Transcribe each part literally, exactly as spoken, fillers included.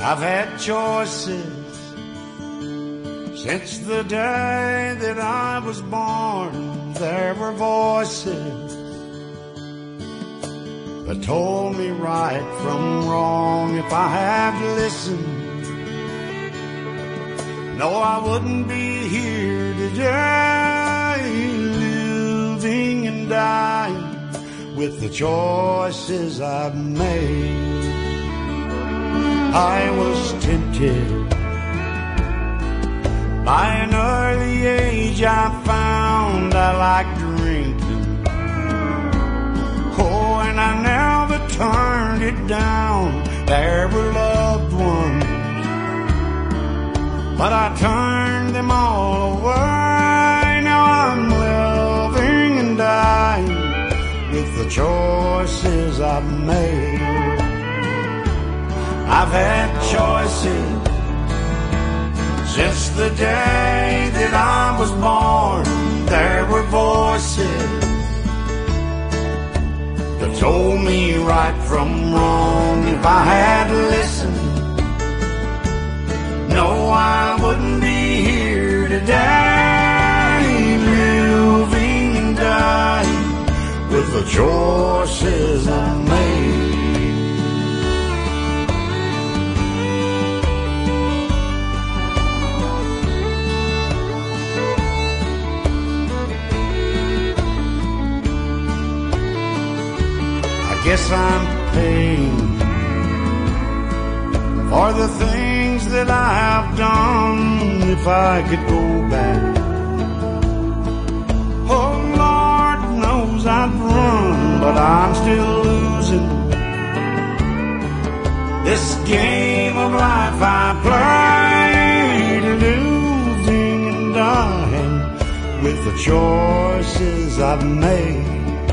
I've had choices since the day that I was born. There were voices that told me right from wrong. If I had listened, no, I wouldn't be here today, living and dying with the choices I've made. I was tempted by an early age. I found I liked drinking. Oh, and I never turned it down. There were loved ones, but I turned them all away. Now I'm living and dying with the choices I've made. I've had choices since the day that I was born. There were voices that told me right from wrong. If I had listened, no, I wouldn't be here today, living and dying with the choices I made. I guess I'm paying for the things that I have done. If I could go back, oh Lord knows I'd run, but I'm still losing this game of life I play, losing and dying with the choices I've made.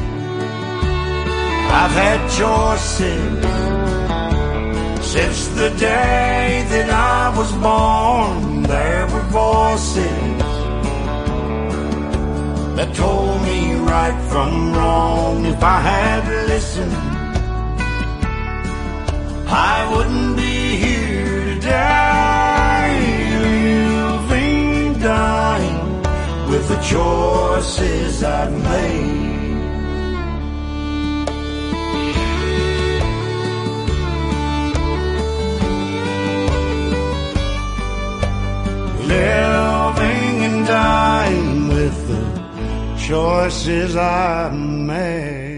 I've had choices since the day that I was born. There were voices that told me right from wrong. If I had listened, I wouldn't be here today, living, dying with the choices I've made. Living and dying with the choices I made.